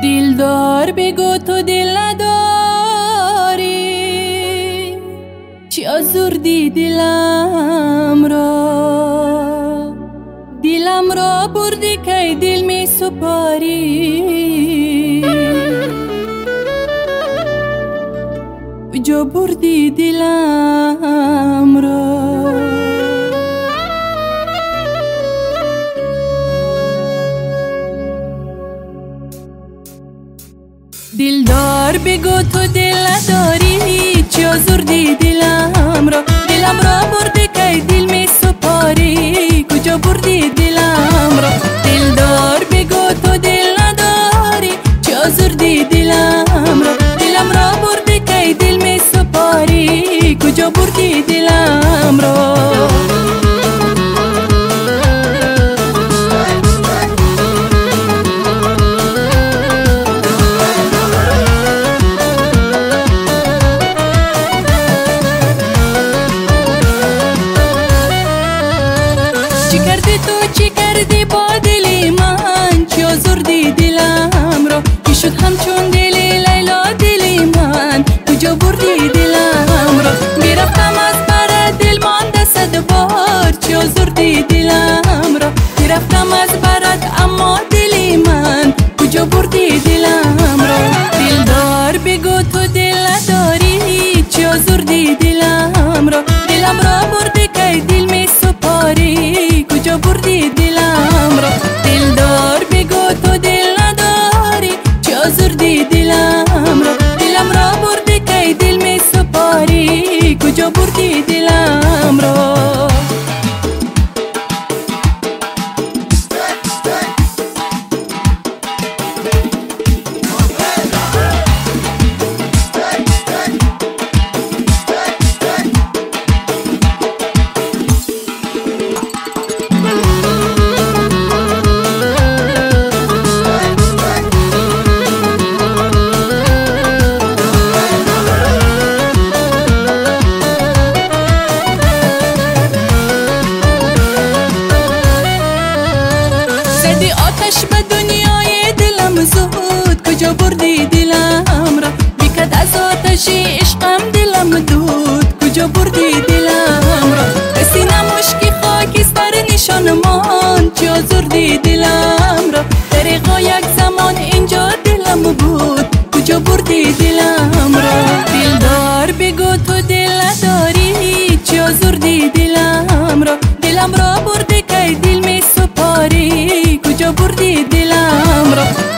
دلدار بگو تو دل نداری، چی آزردی دلم را بردی که دل می سپاری، کجا بردی دلم را. دلدار بگو تو دل نداری، چی آزردی دلم را بردی که دل می سپاری، کجا بردی دلم را. دلدار بگو تو دل نداری، چی آزردی دلم را بردی که دل می سپاری، کجا بردی دلم را. چی کردی تو چی کردی با دلی من، چی آزردی دلم را که شد همچون دلی لیلا دلی من، کجا بردی دلم را. میرفتم از بر دل مانده صد بار، چی آزردی دلم را. میرفتم از برت اما دلی من، کجا بردی دلم را. دلدار بگو تو دل نداری، چی آزردی دلم را بردی که دل می سپاری، کجا بردی دلم را. دلدار بگو تو دل نداری، چی آزردی دلم را بردی که دل می سپاری، کجا بردی دلم را. آتش به دنیای دلم زود، کجا بردی دلم را. بیکد از آتش عشقم دلم دود، کجا بردی دلم را. کسی نموش که خاکیست بر نشانمان، چی آزردی دلم را. طریقا یک زمان اینجا دلم بود، کجا بردی دلم را. دلدار بگو تو دل نداری، چی آزردی دلم را بردی که دل می سپاری، کجا بردی دلم را.